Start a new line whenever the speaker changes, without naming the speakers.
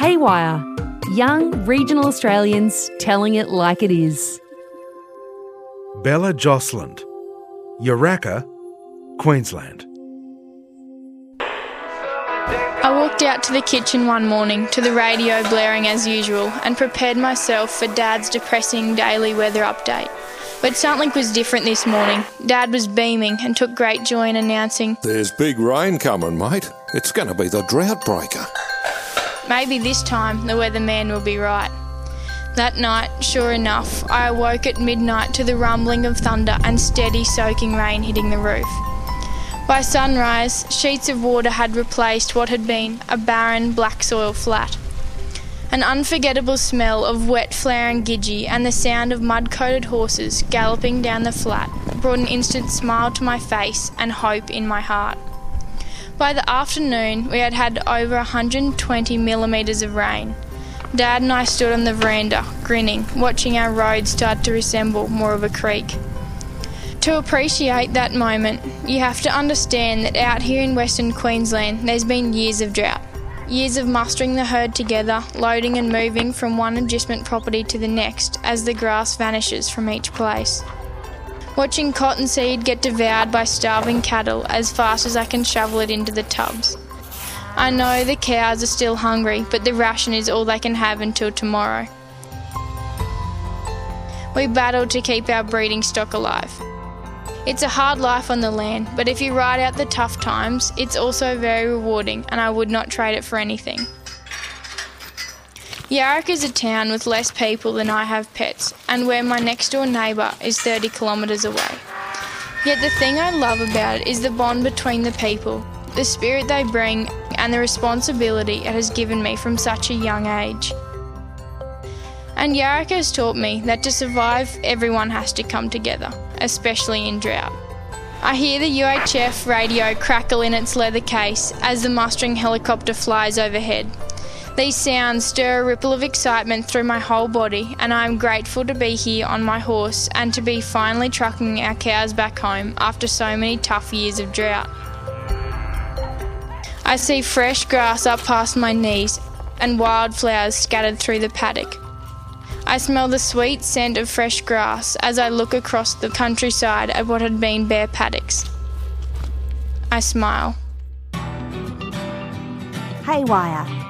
Haywire. Young regional Australians telling it like it is.
Bella Josland, Yarraka, Queensland.
I walked out to the kitchen one morning to the radio blaring as usual and prepared myself for Dad's depressing daily weather update. But something was different this morning. Dad was beaming and took great joy in announcing,
"There's big rain coming, mate. It's going to be the drought breaker."
Maybe this time the weatherman will be right. That night, sure enough, I awoke at midnight to the rumbling of thunder and steady soaking rain hitting the roof. By sunrise, sheets of water had replaced what had been a barren black soil flat. An unforgettable smell of wet flaring gidgee and the sound of mud-coated horses galloping down the flat brought an instant smile to my face and hope in my heart. By the afternoon, we had had over 120 millimetres of rain. Dad and I stood on the veranda, grinning, watching our road start to resemble more of a creek. To appreciate that moment, you have to understand that out here in Western Queensland, there's been years of drought. Years of mustering the herd together, loading and moving from one adjustment property to the next as the grass vanishes from each place. Watching cottonseed get devoured by starving cattle as fast as I can shovel it into the tubs. I know the cows are still hungry, but the ration is all they can have until tomorrow. We battle to keep our breeding stock alive. It's a hard life on the land, but if you ride out the tough times, it's also very rewarding, and I would not trade it for anything. Yarraka is a town with less people than I have pets, and where my next door neighbour is 30 kilometres away. Yet the thing I love about it is the bond between the people, the spirit they bring, and the responsibility it has given me from such a young age. And Yarraka has taught me that to survive, everyone has to come together, especially in drought. I hear the UHF radio crackle in its leather case as the mustering helicopter flies overhead. These sounds stir a ripple of excitement through my whole body, and I am grateful to be here on my horse and to be finally trucking our cows back home after so many tough years of drought. I see fresh grass up past my knees and wildflowers scattered through the paddock. I smell the sweet scent of fresh grass as I look across the countryside at what had been bare paddocks. I smile.
Haywire.